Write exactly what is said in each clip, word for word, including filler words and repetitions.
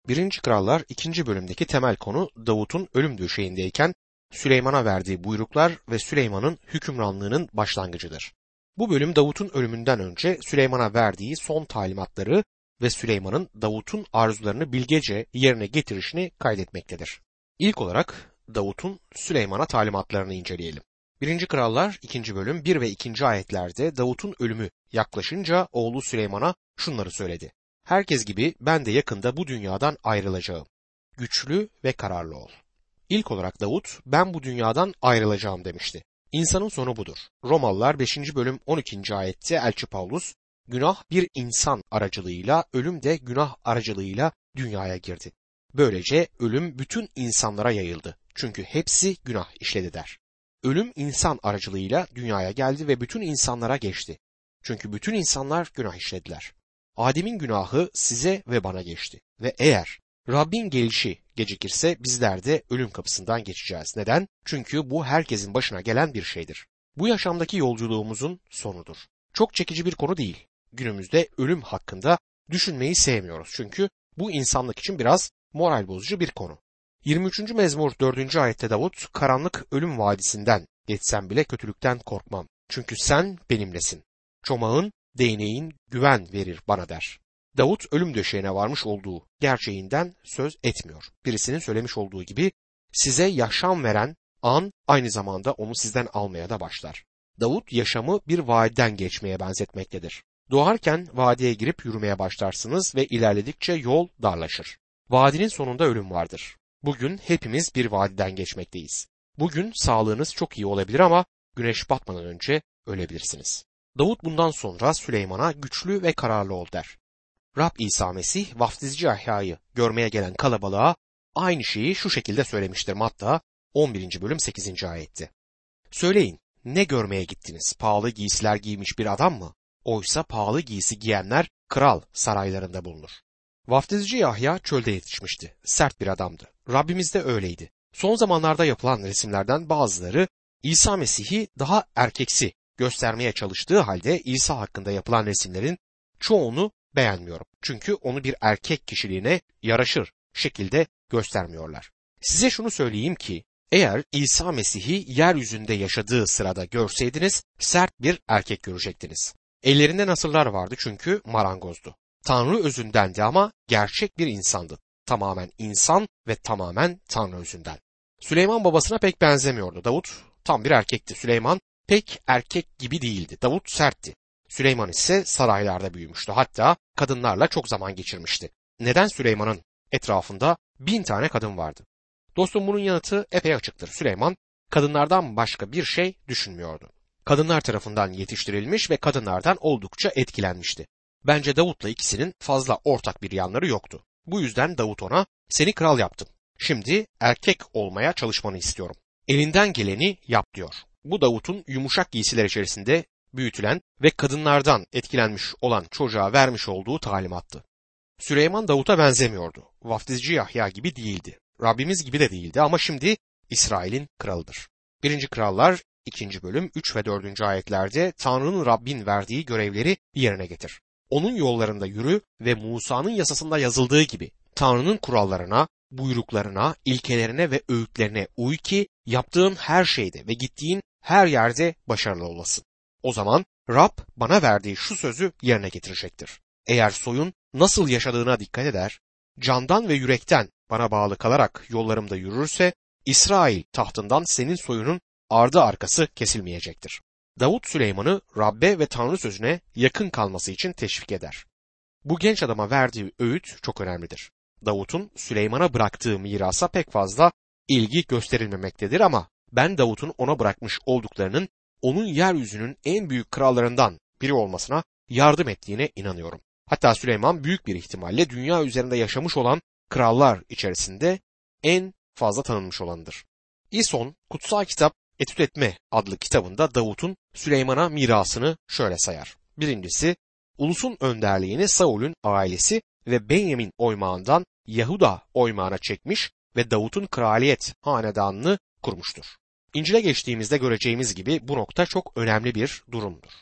Birinci Krallar ikinci bölümdeki temel konu Davut'un ölüm döşeğindeyken Süleyman'a verdiği buyruklar ve Süleyman'ın hükümranlığının başlangıcıdır. Bu bölüm Davut'un ölümünden önce Süleyman'a verdiği son talimatları ve Süleyman'ın Davut'un arzularını bilgece yerine getirişini kaydetmektedir. İlk olarak Davut'un Süleyman'a talimatlarını inceleyelim. Birinci Krallar ikinci bölüm bir ve ikinci ayetlerde Davut'un ölümü yaklaşınca oğlu Süleyman'a şunları söyledi. Herkes gibi ben de yakında bu dünyadan ayrılacağım. Güçlü ve kararlı ol. İlk olarak Davut ben bu dünyadan ayrılacağım demişti. İnsanın sonu budur. Romalılar beşinci bölüm on ikinci ayette Elçi Pavlus, günah bir insan aracılığıyla, ölüm de günah aracılığıyla dünyaya girdi. Böylece ölüm bütün insanlara yayıldı. Çünkü hepsi günah işledi der. Ölüm insan aracılığıyla dünyaya geldi ve bütün insanlara geçti. Çünkü bütün insanlar günah işlediler. Adem'in günahı size ve bana geçti. Ve eğer Rabbin gelişi gecikirse bizler de ölüm kapısından geçeceğiz. Neden? Çünkü bu herkesin başına gelen bir şeydir. Bu yaşamdaki yolculuğumuzun sonudur. Çok çekici bir konu değil. Günümüzde ölüm hakkında düşünmeyi sevmiyoruz. Çünkü bu insanlık için biraz moral bozucu bir konu. yirmi üçüncü mezmur dördüncü ayette Davut, karanlık ölüm vadisinden geçsem bile kötülükten korkmam. Çünkü sen benimlesin. Çomağın, değneğin güven verir bana der. Davut ölüm döşeğine varmış olduğu gerçeğinden söz etmiyor. Birisinin söylemiş olduğu gibi size yaşam veren an aynı zamanda onu sizden almaya da başlar. Davut yaşamı bir vadiden geçmeye benzetmektedir. Doğarken vadiye girip yürümeye başlarsınız ve ilerledikçe yol darlaşır. Vadinin sonunda ölüm vardır. Bugün hepimiz bir vadiden geçmekteyiz. Bugün sağlığınız çok iyi olabilir ama güneş batmadan önce ölebilirsiniz. Davut bundan sonra Süleyman'a güçlü ve kararlı ol der. Rab İsa Mesih vaftizci Yahya'yı görmeye gelen kalabalığa aynı şeyi şu şekilde söylemiştir Matta on birinci bölüm sekizinci ayette. Söyleyin, ne görmeye gittiniz? Pahalı giysiler giymiş bir adam mı? Oysa pahalı giysi giyenler kral saraylarında bulunur. Vaftizci Yahya çölde yetişmişti. Sert bir adamdı. Rabbimiz de öyleydi. Son zamanlarda yapılan resimlerden bazıları İsa Mesih'i daha erkeksi göstermeye çalıştığı halde İsa hakkında yapılan resimlerin çoğunu beğenmiyorum. Çünkü onu bir erkek kişiliğine yaraşır şekilde göstermiyorlar. Size şunu söyleyeyim ki eğer İsa Mesih'i yeryüzünde yaşadığı sırada görseydiniz sert bir erkek görecektiniz. Ellerinde nasırlar vardı çünkü marangozdu. Tanrı özündendi ama gerçek bir insandı. Tamamen insan ve tamamen Tanrı özünden. Süleyman babasına pek benzemiyordu. Davut tam bir erkekti. Süleyman pek erkek gibi değildi. Davut sertti. Süleyman ise saraylarda büyümüştü. Hatta kadınlarla çok zaman geçirmişti. Neden Süleyman'ın etrafında bin tane kadın vardı? Dostum bunun yanıtı epey açıktır. Süleyman kadınlardan başka bir şey düşünmüyordu. Kadınlar tarafından yetiştirilmiş ve kadınlardan oldukça etkilenmişti. Bence Davut'la ikisinin fazla ortak bir yanları yoktu. Bu yüzden Davut ona seni kral yaptım. Şimdi erkek olmaya çalışmanı istiyorum. Elinden geleni yap diyor. Bu Davut'un yumuşak giysiler içerisinde büyütülen ve kadınlardan etkilenmiş olan çocuğa vermiş olduğu talimattı. Süleyman Davut'a benzemiyordu. Vaftizci Yahya gibi değildi. Rabbimiz gibi de değildi ama şimdi İsrail'in kralıdır. Birinci Krallar ikinci bölüm üç ve dördüncü ayetlerde Tanrı'nın Rabbin verdiği görevleri yerine getir. Onun yollarında yürü ve Musa'nın yasasında yazıldığı gibi Tanrı'nın kurallarına, buyruklarına, ilkelerine ve öğütlerine uy ki yaptığın her şeyde ve gittiğin her yerde başarılı olasın. O zaman Rab bana verdiği şu sözü yerine getirecektir. Eğer soyun nasıl yaşadığına dikkat eder, candan ve yürekten bana bağlı kalarak yollarımda yürürse, İsrail tahtından senin soyunun ardı arkası kesilmeyecektir. Davut Süleyman'ı Rabbe ve Tanrı sözüne yakın kalması için teşvik eder. Bu genç adama verdiği öğüt çok önemlidir. Davut'un Süleyman'a bıraktığı mirasa pek fazla ilgi gösterilmemektedir ama ben Davut'un ona bırakmış olduklarının onun yeryüzünün en büyük krallarından biri olmasına yardım ettiğine inanıyorum. Hatta Süleyman büyük bir ihtimalle dünya üzerinde yaşamış olan krallar içerisinde en fazla tanınmış olanıdır. İson, Kutsal Kitap Etüt Etme adlı kitabında Davut'un Süleyman'a mirasını şöyle sayar. Birincisi, ulusun önderliğini Saul'ün ailesi ve Benyamin oymağından Yahuda oymağına çekmiş ve Davut'un kraliyet hanedanını kurmuştur. İncil'e geçtiğimizde göreceğimiz gibi bu nokta çok önemli bir durumdur.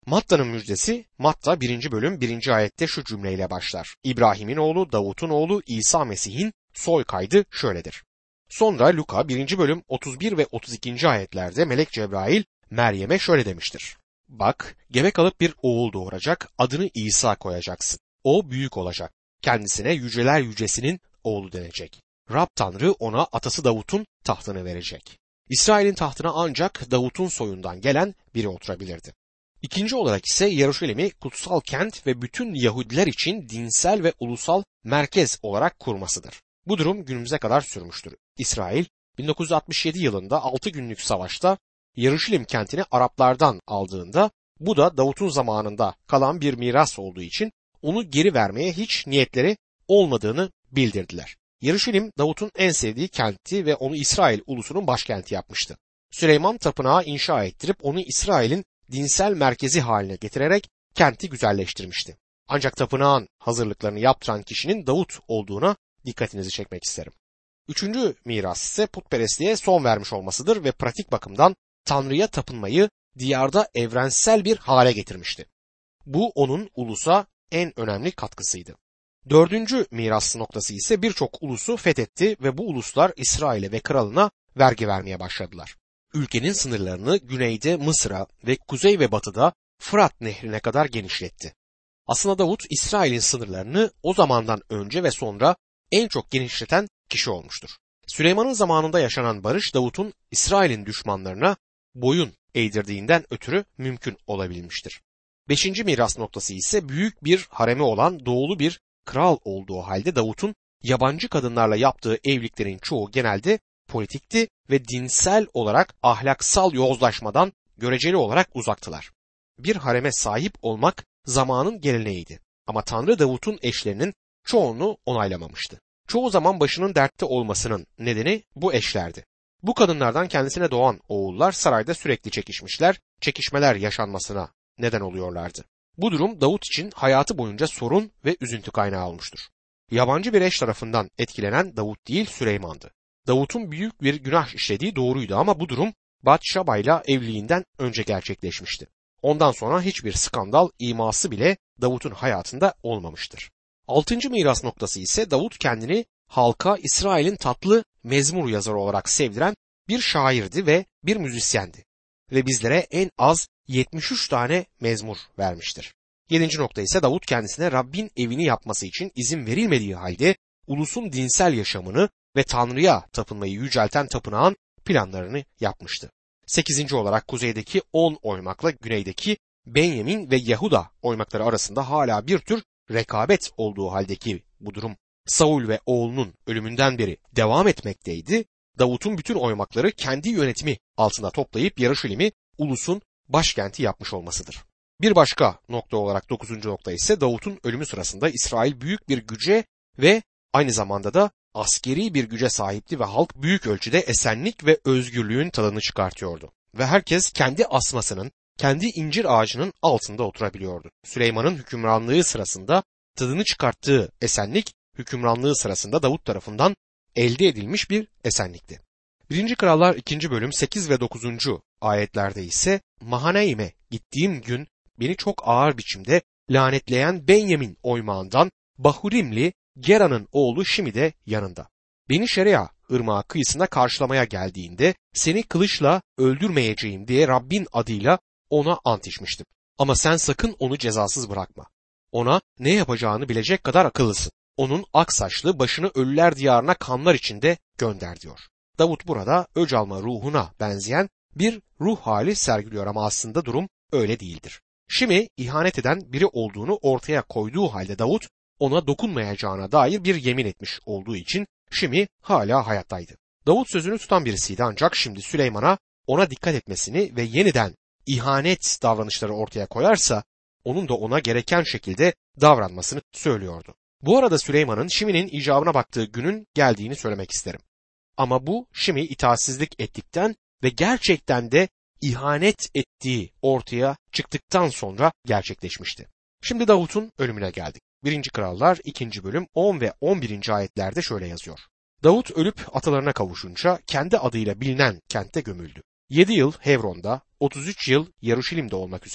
Matta'nın müjdesi Matta birinci bölüm birinci ayette şu cümleyle başlar. İbrahim'in oğlu, Davut'un oğlu, İsa Mesih'in soy kaydı şöyledir. Sonra Luka birinci bölüm otuz bir ve otuz ikinci ayetlerde Melek Cebrail Meryem'e şöyle demiştir. Bak, gebe kalıp bir oğul doğuracak, adını İsa koyacaksın. O büyük olacak. Kendisine yüceler yücesinin oğlu denecek. Rab Tanrı ona atası Davut'un tahtını verecek. İsrail'in tahtına ancak Davut'un soyundan gelen biri oturabilirdi. İkinci olarak ise Yeruşalim'i kutsal kent ve bütün Yahudiler için dinsel ve ulusal merkez olarak kurmasıdır. Bu durum günümüze kadar sürmüştür. İsrail bin dokuz yüz altmış yedi yılında altı günlük savaşta Yeruşalim kentini Araplardan aldığında bu da Davut'un zamanında kalan bir miras olduğu için onu geri vermeye hiç niyetleri olmadığını bildirdiler. Yeruşalim Davut'un en sevdiği kentti ve onu İsrail ulusunun başkenti yapmıştı. Süleyman tapınağı inşa ettirip onu İsrail'in dinsel merkezi haline getirerek kenti güzelleştirmişti. Ancak tapınağın hazırlıklarını yaptıran kişinin Davut olduğuna dikkatinizi çekmek isterim. Üçüncü miras ise putperestliğe son vermiş olmasıdır ve pratik bakımdan Tanrı'ya tapınmayı diyarda evrensel bir hale getirmişti. Bu onun ulusa en önemli katkısıydı. Dördüncü miras noktası ise birçok ulusu fethetti ve bu uluslar İsrail'e ve kralına vergi vermeye başladılar. Ülkenin sınırlarını güneyde Mısır'a ve kuzey ve batıda Fırat Nehri'ne kadar genişletti. Aslında Davut İsrail'in sınırlarını o zamandan önce ve sonra en çok genişleten kişi olmuştur. Süleyman'ın zamanında yaşanan barış Davut'un İsrail'in düşmanlarına boyun eğdirdiğinden ötürü mümkün olabilmiştir. Beşinci miras noktası ise büyük bir haremi olan doğulu bir kral olduğu halde Davut'un yabancı kadınlarla yaptığı evliliklerin çoğu genelde politikti ve dinsel olarak ahlaksal yozlaşmadan göreceli olarak uzaktılar. Bir hareme sahip olmak zamanın geleneğiydi ama Tanrı Davut'un eşlerinin çoğunu onaylamamıştı. Çoğu zaman başının dertte olmasının nedeni bu eşlerdi. Bu kadınlardan kendisine doğan oğullar sarayda sürekli çekişmişler, çekişmeler yaşanmasına neden oluyorlardı. Bu durum Davut için hayatı boyunca sorun ve üzüntü kaynağı olmuştur. Yabancı bir eş tarafından etkilenen Davut değil Süleyman'dı. Davut'un büyük bir günah işlediği doğruydu ama bu durum Batşaba'yla evliliğinden önce gerçekleşmişti. Ondan sonra hiçbir skandal iması bile Davut'un hayatında olmamıştır. Altıncı miras noktası ise Davut kendini halka İsrail'in tatlı mezmur yazarı olarak sevdiren bir şairdi ve bir müzisyendi. Ve bizlere en az yetmiş üç tane mezmur vermiştir. Yedinci nokta ise Davut kendisine Rabbin evini yapması için izin verilmediği halde ulusun dinsel yaşamını ve Tanrı'ya tapınmayı yücelten tapınağın planlarını yapmıştı. Sekizinci olarak kuzeydeki on oymakla güneydeki Benyamin ve Yahuda oymakları arasında hala bir tür rekabet olduğu haldeki bu durum Saul ve oğlunun ölümünden beri devam etmekteydi. Davut'un bütün oymakları kendi yönetimi altında toplayıp Yeruşalim'i ulusun başkenti yapmış olmasıdır. Bir başka nokta olarak dokuzuncu nokta ise Davut'un ölümü sırasında İsrail büyük bir güce ve aynı zamanda da askeri bir güce sahipti ve halk büyük ölçüde esenlik ve özgürlüğün tadını çıkartıyordu. Ve herkes kendi asmasının, kendi incir ağacının altında oturabiliyordu. Süleyman'ın hükümranlığı sırasında tadını çıkarttığı esenlik, hükümranlığı sırasında Davut tarafından elde edilmiş bir esenlikti. birinci. Krallar ikinci bölüm sekiz ve dokuzuncu ayetlerde ise Mahaneim'e gittiğim gün beni çok ağır biçimde lanetleyen Benyamin oymağından Bahurimli Gera'nın oğlu Şimi de yanında. Beni Şerea ırmağı kıyısında karşılamaya geldiğinde seni kılıçla öldürmeyeceğim diye Rabbin adıyla ona ant içmiştim. Ama sen sakın onu cezasız bırakma. Ona ne yapacağını bilecek kadar akıllısın. Onun ak saçlı başını ölüler diyarına kanlar içinde gönder diyor. Davut burada öc alma ruhuna benzeyen bir ruh hali sergiliyor ama aslında durum öyle değildir. Şimi ihanet eden biri olduğunu ortaya koyduğu halde Davut ona dokunmayacağına dair bir yemin etmiş olduğu için Şimi hala hayattaydı. Davut sözünü tutan birisiydi ancak şimdi Süleyman'a ona dikkat etmesini ve yeniden ihanet davranışları ortaya koyarsa onun da ona gereken şekilde davranmasını söylüyordu. Bu arada Süleyman'ın Şimi'nin icabına baktığı günün geldiğini söylemek isterim. Ama bu Şimi itaatsizlik ettikten ve gerçekten de ihanet ettiği ortaya çıktıktan sonra gerçekleşmişti. Şimdi Davut'un ölümüne geldik. birinci. Krallar ikinci bölüm on ve on birinci ayetlerde şöyle yazıyor. Davut ölüp atalarına kavuşunca kendi adıyla bilinen kentte gömüldü. yedi yıl Hebron'da, otuz üç yıl Yeruşalim'de olmak üzere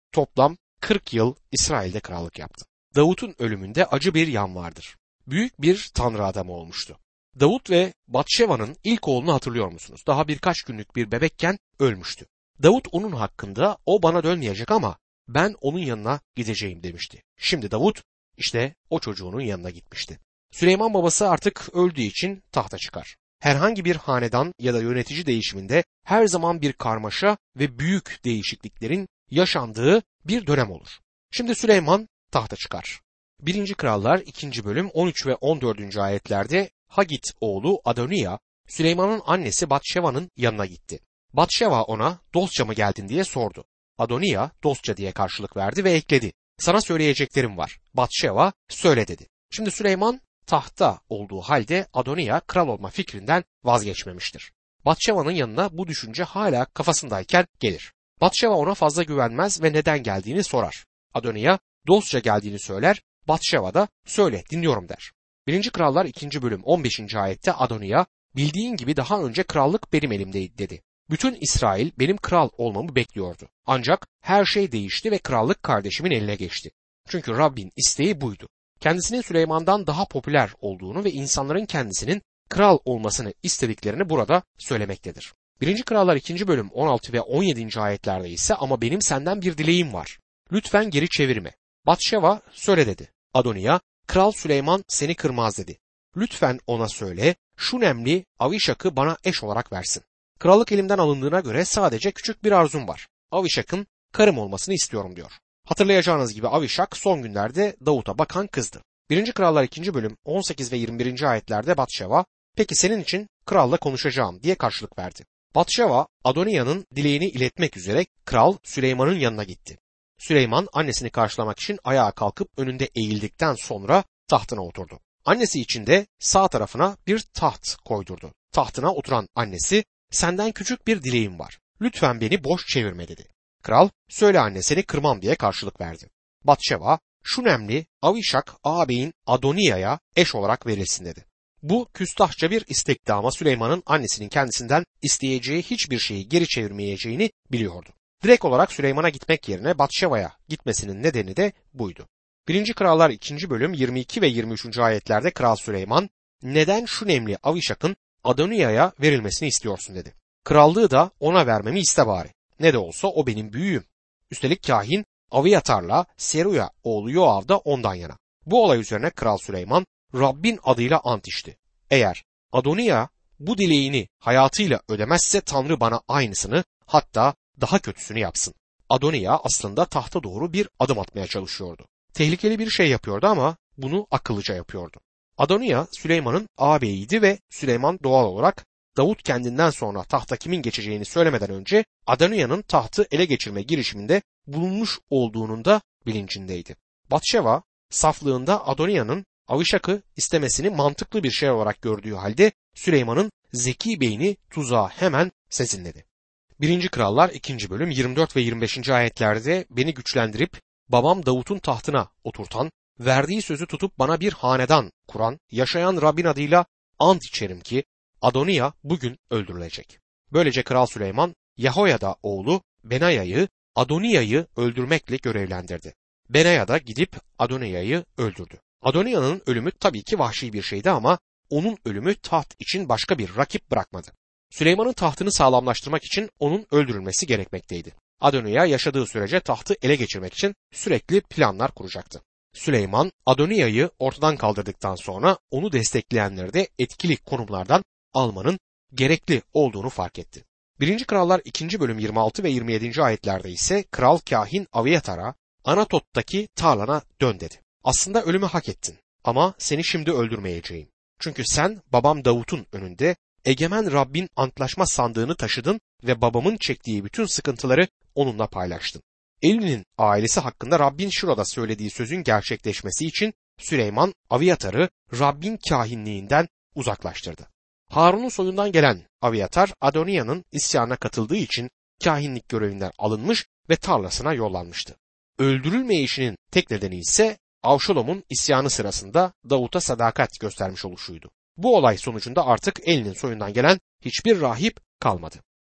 toplam kırk yıl İsrail'de krallık yaptı. Davut'un ölümünde acı bir yan vardır. Büyük bir tanrı adamı olmuştu. Davut ve Batşeva'nın ilk oğlunu hatırlıyor musunuz? Daha birkaç günlük bir bebekken ölmüştü. Davut onun hakkında o bana dönmeyecek ama ben onun yanına gideceğim demişti. Şimdi Davut işte o çocuğunun yanına gitmişti. Süleyman babası artık öldüğü için tahta çıkar. Herhangi bir hanedan ya da yönetici değişiminde her zaman bir karmaşa ve büyük değişikliklerin yaşandığı bir dönem olur. Şimdi Süleyman tahta çıkar. birinci. Krallar ikinci bölüm on üç ve on dördüncü ayetlerde Hagit oğlu Adoniya, Süleyman'ın annesi Batşeva'nın yanına gitti. Batşeva ona dostça mı geldin diye sordu. Adoniya dostça diye karşılık verdi ve ekledi. Sana söyleyeceklerim var. Batşeva söyle dedi. Şimdi Süleyman tahta olduğu halde Adoniya kral olma fikrinden vazgeçmemiştir. Batşeva'nın yanına bu düşünce hala kafasındayken gelir. Batşeva ona fazla güvenmez ve neden geldiğini sorar. Adoniya dostça geldiğini söyler, Batşeva da söyle dinliyorum der. birinci. Krallar ikinci bölüm on beşinci ayette Adoniya bildiğin gibi daha önce krallık benim elimdeydi dedi. Bütün İsrail benim kral olmamı bekliyordu. Ancak her şey değişti ve krallık kardeşimin eline geçti. Çünkü Rabbin isteği buydu. Kendisinin Süleyman'dan daha popüler olduğunu ve insanların kendisinin kral olmasını istediklerini burada söylemektedir. birinci. Krallar ikinci bölüm on altı ve on yedinci ayetlerde ise ama benim senden bir dileğim var. Lütfen geri çevirme. Batşeva söyle dedi. Adoniya, Kral Süleyman seni kırmaz dedi. Lütfen ona söyle, şu nemli Avişak'ı bana eş olarak versin. Krallık elimden alındığına göre sadece küçük bir arzum var. Avişak'ın karım olmasını istiyorum diyor. Hatırlayacağınız gibi Avişak son günlerde Davut'a bakan kızdı. birinci. Krallar ikinci bölüm on sekiz ve yirmi birinci ayetlerde Batşeva, peki senin için kralla konuşacağım diye karşılık verdi. Batşeva, Adoniya'nın dileğini iletmek üzere Kral Süleyman'ın yanına gitti. Süleyman annesini karşılamak için ayağa kalkıp önünde eğildikten sonra tahtına oturdu. Annesi için de sağ tarafına bir taht koydurdu. Tahtına oturan annesi, senden küçük bir dileğim var. Lütfen beni boş çevirme dedi. Kral, söyle anne seni kırmam diye karşılık verdi. Batşeva, şu nemli Avişak ağabeyin Adoniya'ya eş olarak verilsin dedi. Bu küstahça bir istekti ama Süleyman'ın annesinin kendisinden isteyeceği hiçbir şeyi geri çevirmeyeceğini biliyordu. Direkt olarak Süleyman'a gitmek yerine Batşeva'ya gitmesinin nedeni de buydu. birinci. Krallar ikinci bölüm yirmi iki ve yirmi üçüncü ayetlerde Kral Süleyman, neden şu nemli Avişak'ın Adoniya'ya verilmesini istiyorsun dedi. Krallığı da ona vermemi iste bari. Ne de olsa o benim büyüğüm. Üstelik kahin Aviyatar'la Seruya oğlu Yoav da ondan yana. Bu olay üzerine Kral Süleyman Rabbin adıyla ant içti. Eğer Adoniya bu dileğini hayatıyla ödemezse Tanrı bana aynısını, hatta daha kötüsünü yapsın. Adoniya aslında tahta doğru bir adım atmaya çalışıyordu. Tehlikeli bir şey yapıyordu ama bunu akıllıca yapıyordu. Adoniya Süleyman'ın ağabeyiydi ve Süleyman doğal olarak Davut kendinden sonra tahta kimin geçeceğini söylemeden önce Adoniya'nın tahtı ele geçirme girişiminde bulunmuş olduğunun da bilincindeydi. Batşeva saflığında Adoniya'nın Avişak'ı istemesini mantıklı bir şey olarak gördüğü halde Süleyman'ın zeki beyni tuzağa hemen sezinledi. birinci. Krallar ikinci bölüm yirmi dört ve yirmi beşinci ayetlerde beni güçlendirip babam Davut'un tahtına oturtan, verdiği sözü tutup bana bir hanedan kuran, yaşayan Rabbin adıyla ant içerim ki Adoniya bugün öldürülecek. Böylece Kral Süleyman Yehoyada oğlu Benaya'yı Adoniya'yı öldürmekle görevlendirdi. Benaya da gidip Adoniya'yı öldürdü. Adoniya'nın ölümü tabii ki vahşi bir şeydi ama onun ölümü taht için başka bir rakip bırakmadı. Süleyman'ın tahtını sağlamlaştırmak için onun öldürülmesi gerekmekteydi. Adoniya yaşadığı sürece tahtı ele geçirmek için sürekli planlar kuracaktı. Süleyman Adoniya'yı ortadan kaldırdıktan sonra onu destekleyenleri de etkili konumlardan almanın gerekli olduğunu fark etti. birinci. Krallar ikinci bölüm yirmi altı ve yirmi yedinci ayetlerde ise Kral kahin Aviyatar'a Anatot'taki tarlana dön dedi. Aslında ölümü hak ettin ama seni şimdi öldürmeyeceğim. Çünkü sen babam Davut'un önünde egemen Rabbin antlaşma sandığını taşıdın ve babamın çektiği bütün sıkıntıları onunla paylaştın. Eli'nin ailesi hakkında Rabbin şurada söylediği sözün gerçekleşmesi için Süleyman Aviyatar'ı Rabbin kahinliğinden uzaklaştırdı. Harun'un soyundan gelen Aviyatar Adoniya'nın isyanına katıldığı için kahinlik görevinden alınmış ve tarlasına yollanmıştı. Öldürülmeyişinin tek nedeni ise Avşalom'un isyanı sırasında Davut'a sadakat göstermiş oluşuydu. Bu olay sonucunda artık Eli'nin soyundan gelen hiçbir rahip kalmadı.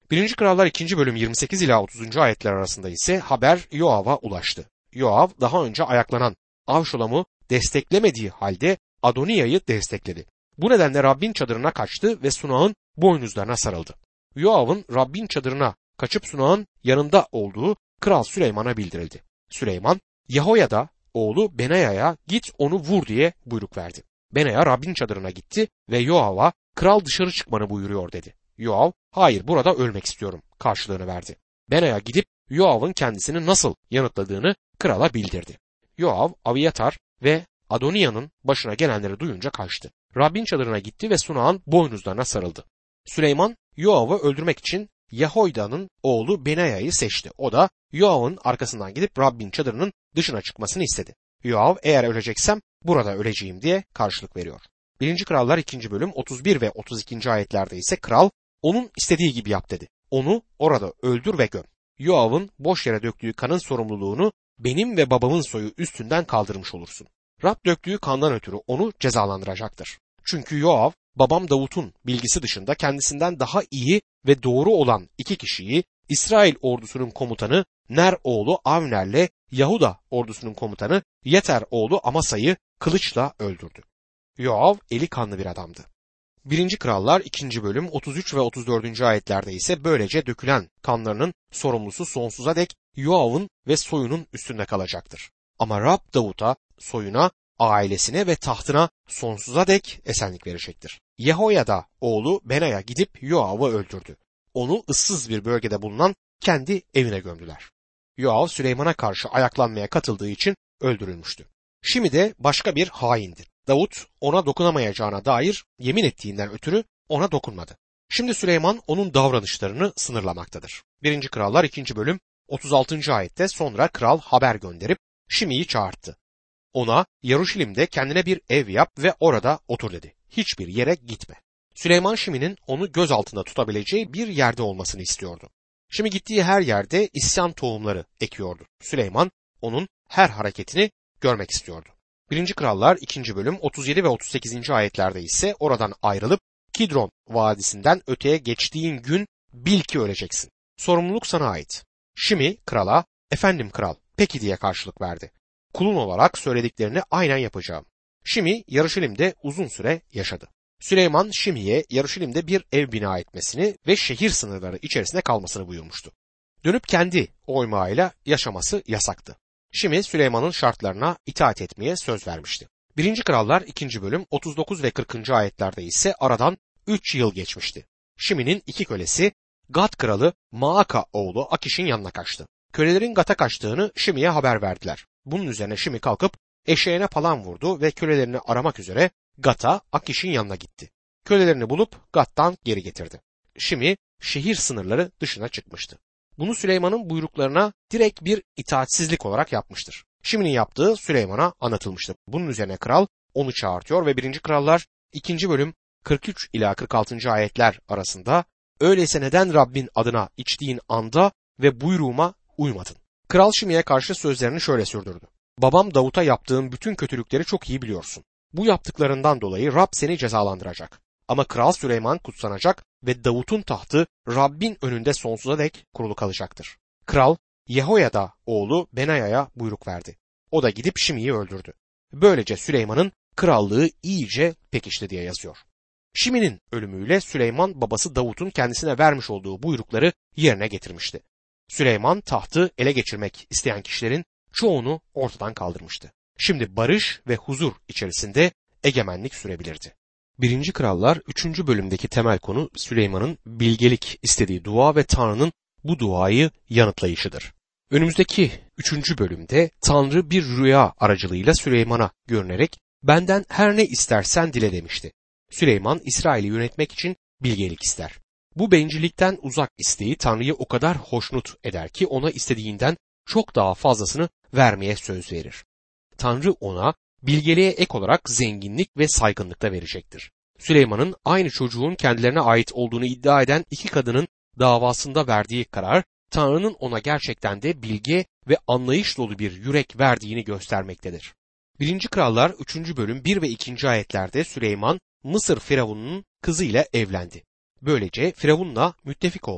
birinci. Krallar ikinci bölüm yirmi sekiz ila otuzuncu ayetler arasında ise haber Yoav'a ulaştı. Yoav daha önce ayaklanan Avşolom'u desteklemediği halde Adoniya'yı destekledi. Bu nedenle Rabbin çadırına kaçtı ve sunağın boynuzlarına sarıldı. Yoav'ın Rabbin çadırına kaçıp sunağın yanında olduğu Kral Süleyman'a bildirildi. Süleyman, Yehoyada oğlu Benaya'ya git onu vur diye buyruk verdi. Benaya Rabbin çadırına gitti ve Yoav'a kral dışarı çıkmanı buyuruyor dedi. Yoav, hayır burada ölmek istiyorum karşılığını verdi. Benaya gidip Yoav'ın kendisini nasıl yanıtladığını krala bildirdi. Yoav, Aviyatar ve Adoniya'nın başına gelenleri duyunca kaçtı. Rabbin çadırına gitti ve sunağın boynuzlarına sarıldı. Süleyman, Yoav'ı öldürmek için Yehoyda'nın oğlu Benaya'yı seçti. O da Yoav'ın arkasından gidip Rabbin çadırının dışına çıkmasını istedi. Yoav, eğer öleceksem burada öleceğim diye karşılık veriyor. birinci. Krallar ikinci bölüm otuz bir ve otuz ikinci ayetlerde ise kral onun istediği gibi yap dedi. Onu orada öldür ve göm. Yoav'ın boş yere döktüğü kanın sorumluluğunu benim ve babamın soyu üstünden kaldırmış olursun. Rab döktüğü kandan ötürü onu cezalandıracaktır. Çünkü Yoav, babam Davut'un bilgisi dışında kendisinden daha iyi ve doğru olan iki kişiyi İsrail ordusunun komutanı Ner oğlu Avner'le Yahuda ordusunun komutanı Yeter oğlu Amasa'yı kılıçla öldürdü. Yoav eli kanlı bir adamdı. birinci. Krallar ikinci bölüm otuz üç ve otuz dördüncü ayetlerde ise böylece dökülen kanlarının sorumlusu sonsuza dek Yoav'ın ve soyunun üstünde kalacaktır. Ama Rab Davut'a, soyuna, ailesine ve tahtına sonsuza dek esenlik verecektir. Yehoyada oğlu Benaya gidip Yoav'ı öldürdü. Onu ıssız bir bölgede bulunan kendi evine gömdüler. Yoav Süleyman'a karşı ayaklanmaya katıldığı için öldürülmüştü. Şimdi de başka bir haindi. Davut ona dokunamayacağına dair yemin ettiğinden ötürü ona dokunmadı. Şimdi Süleyman onun davranışlarını sınırlamaktadır. birinci. Krallar ikinci bölüm otuz altıncı ayette sonra kral haber gönderip Şimi'yi çağırttı. Ona Yaruşilim'de kendine bir ev yap ve orada otur dedi. Hiçbir yere gitme. Süleyman Şimi'nin onu göz altında tutabileceği bir yerde olmasını istiyordu. Şimdi gittiği her yerde isyan tohumları ekiyordu. Süleyman onun her hareketini görmek istiyordu. birinci. Krallar ikinci bölüm otuz yedi ve otuz sekizinci ayetlerde ise oradan ayrılıp Kidron vadisinden öteye geçtiğin gün bil ki öleceksin. Sorumluluk sana ait. Şimi krala, efendim kral, peki diye karşılık verdi. Kulun olarak söylediklerini aynen yapacağım. Şimi Yaruşilim'de uzun süre yaşadı. Süleyman Şimi'ye Yaruşilim'de bir ev bina etmesini ve şehir sınırları içerisinde kalmasını buyurmuştu. Dönüp kendi oymağıyla yaşaması yasaktı. Şimi Süleyman'ın şartlarına itaat etmeye söz vermişti. birinci. Krallar ikinci bölüm otuz dokuz ve kırkıncı ayetlerde ise aradan üç yıl geçmişti. Şimi'nin iki kölesi Gat kralı Maaka oğlu Akiş'in yanına kaçtı. Kölelerin Gat'a kaçtığını Şimi'ye haber verdiler. Bunun üzerine Şimi kalkıp eşeğine palan vurdu ve kölelerini aramak üzere Gat'a Akiş'in yanına gitti. Kölelerini bulup Gat'tan geri getirdi. Şimi şehir sınırları dışına çıkmıştı. Bunu Süleyman'ın buyruklarına direkt bir itaatsizlik olarak yapmıştır. Şimi'nin yaptığı Süleyman'a anlatılmıştır. Bunun üzerine kral onu çağırtıyor ve birinci. Krallar ikinci bölüm kırk üç ila kırk altıncı ayetler arasında öyleyse neden Rabbin adına içtiğin anda ve buyruğuma uymadın? Kral Şimi'ye karşı sözlerini şöyle sürdürdü. Babam Davut'a yaptığın bütün kötülükleri çok iyi biliyorsun. Bu yaptıklarından dolayı Rab seni cezalandıracak. Ama Kral Süleyman kutsanacak ve Davut'un tahtı Rabbin önünde sonsuza dek kurulu kalacaktır. Kral Yehoyada oğlu Benaya'ya buyruk verdi. O da gidip Şimi'yi öldürdü. Böylece Süleyman'ın krallığı iyice pekişti diye yazıyor. Şimi'nin ölümüyle Süleyman babası Davut'un kendisine vermiş olduğu buyrukları yerine getirmişti. Süleyman tahtı ele geçirmek isteyen kişilerin çoğunu ortadan kaldırmıştı. Şimdi barış ve huzur içerisinde egemenlik sürebilirdi. birinci. Krallar üçüncü bölümdeki temel konu Süleyman'ın bilgelik istediği dua ve Tanrı'nın bu duayı yanıtlayışıdır. Önümüzdeki üçüncü bölümde Tanrı bir rüya aracılığıyla Süleyman'a görünerek benden her ne istersen dile demişti. Süleyman İsrail'i yönetmek için bilgelik ister. Bu bencillikten uzak isteği Tanrı'yı o kadar hoşnut eder ki ona istediğinden çok daha fazlasını vermeye söz verir. Tanrı ona bilgeliğe ek olarak zenginlik ve saygınlık da verecektir. Süleyman'ın aynı çocuğun kendilerine ait olduğunu iddia eden iki kadının davasında verdiği karar, Tanrı'nın ona gerçekten de bilge ve anlayış dolu bir yürek verdiğini göstermektedir. birinci. Krallar üçüncü bölüm bir ve ikinci ayetlerde Süleyman, Mısır Firavun'un kızıyla evlendi. Böylece Firavun'la müttefik oldu.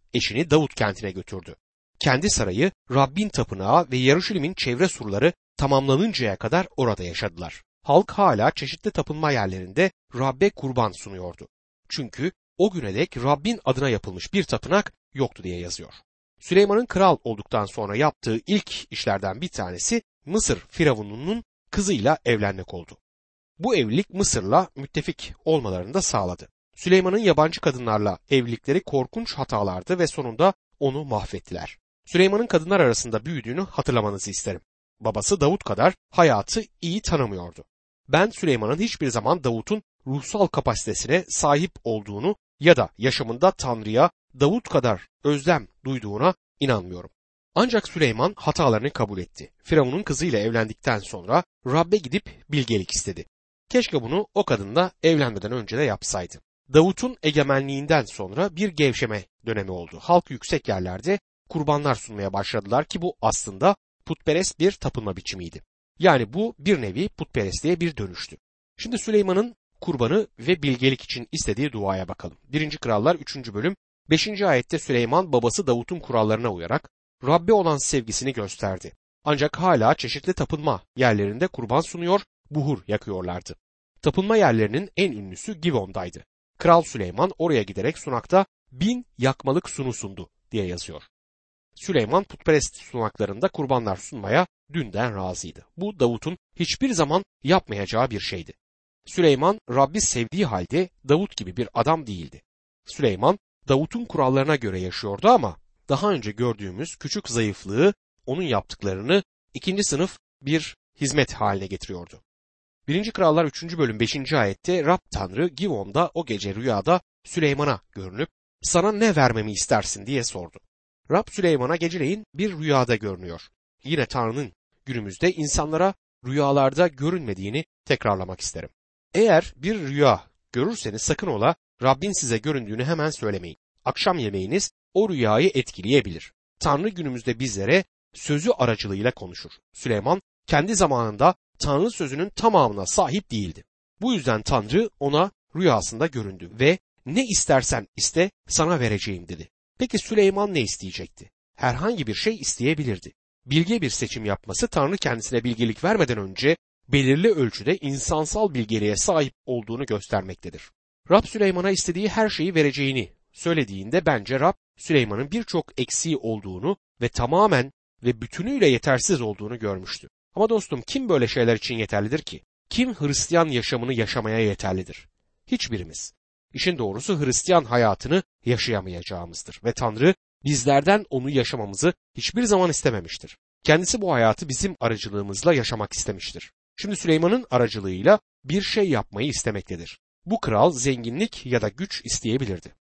eşini Davut kentine götürdü. Kendi sarayı, Rabbin tapınağı ve Yaruşilim'in çevre surları tamamlanıncaya kadar orada yaşadılar. Halk hala çeşitli tapınma yerlerinde Rabbe kurban sunuyordu. Çünkü o güne dek Rabbin adına yapılmış bir tapınak yoktu diye yazıyor. Süleyman'ın kral olduktan sonra yaptığı ilk işlerden bir tanesi Mısır firavununun kızıyla evlenmek oldu. Bu evlilik Mısır'la müttefik olmalarını da sağladı. Süleyman'ın yabancı kadınlarla evlilikleri korkunç hatalardı ve sonunda onu mahvettiler. Süleyman'ın kadınlar arasında büyüdüğünü hatırlamanızı isterim. Babası Davut kadar hayatı iyi tanımıyordu. Ben Süleyman'ın hiçbir zaman Davut'un ruhsal kapasitesine sahip olduğunu ya da yaşamında Tanrı'ya Davut kadar özlem duyduğuna inanmıyorum. Ancak Süleyman hatalarını kabul etti. Firavun'un kızıyla evlendikten sonra Rabbe gidip bilgelik istedi. Keşke bunu o kadınla evlenmeden önce de yapsaydı. Davut'un egemenliğinden sonra bir gevşeme dönemi oldu. Halk yüksek yerlerde kurbanlar sunmaya başladılar ki bu aslında putperest bir tapınma biçimiydi. Yani bu bir nevi putperestliğe bir dönüştü. Şimdi Süleyman'ın kurbanı ve bilgelik için istediği duaya bakalım. birinci. Krallar üçüncü bölüm beşinci ayette Süleyman babası Davut'un kurallarına uyarak Rabbe olan sevgisini gösterdi. Ancak hala çeşitli tapınma yerlerinde kurban sunuyor, buhur yakıyorlardı. Tapınma yerlerinin en ünlüsü Givon'daydı. Kral Süleyman oraya giderek sunakta bin yakmalık sunu sundu diye yazıyor. Süleyman putperest sunaklarında kurbanlar sunmaya dünden razıydı. Bu Davut'un hiçbir zaman yapmayacağı bir şeydi. Süleyman Rabbi sevdiği halde Davut gibi bir adam değildi. Süleyman Davut'un kurallarına göre yaşıyordu ama daha önce gördüğümüz küçük zayıflığı onun yaptıklarını ikinci sınıf bir hizmet haline getiriyordu. birinci. Krallar üçüncü bölüm beşinci ayette Rab Tanrı Givon'da o gece rüyada Süleyman'a görünüp sana ne vermemi istersin diye sordu. Rab Süleyman'a geceleyin bir rüyada görünüyor. Yine Tanrı'nın günümüzde insanlara rüyalarda görünmediğini tekrarlamak isterim. Eğer bir rüya görürseniz sakın ola Rabbin size göründüğünü hemen söylemeyin. Akşam yemeğiniz o rüyayı etkileyebilir. Tanrı günümüzde bizlere sözü aracılığıyla konuşur. Süleyman kendi zamanında Tanrı sözünün tamamına sahip değildi. Bu yüzden Tanrı ona rüyasında göründü ve ne istersen iste sana vereceğim dedi. Peki Süleyman ne isteyecekti? Herhangi bir şey isteyebilirdi. Bilge bir seçim yapması Tanrı kendisine bilgelik vermeden önce belirli ölçüde insansal bilgeliğe sahip olduğunu göstermektedir. Rab Süleyman'a istediği her şeyi vereceğini söylediğinde bence Rab Süleyman'ın birçok eksiği olduğunu ve tamamen ve bütünüyle yetersiz olduğunu görmüştü. Ama dostum kim böyle şeyler için yeterlidir ki? Kim Hristiyan yaşamını yaşamaya yeterlidir? Hiçbirimiz. İşin doğrusu Hristiyan hayatını yaşayamayacağımızdır ve Tanrı bizlerden onu yaşamamızı hiçbir zaman istememiştir. Kendisi bu hayatı bizim aracılığımızla yaşamak istemiştir. Şimdi Süleyman'ın aracılığıyla bir şey yapmayı istemektedir. Bu kral zenginlik ya da güç isteyebilirdi.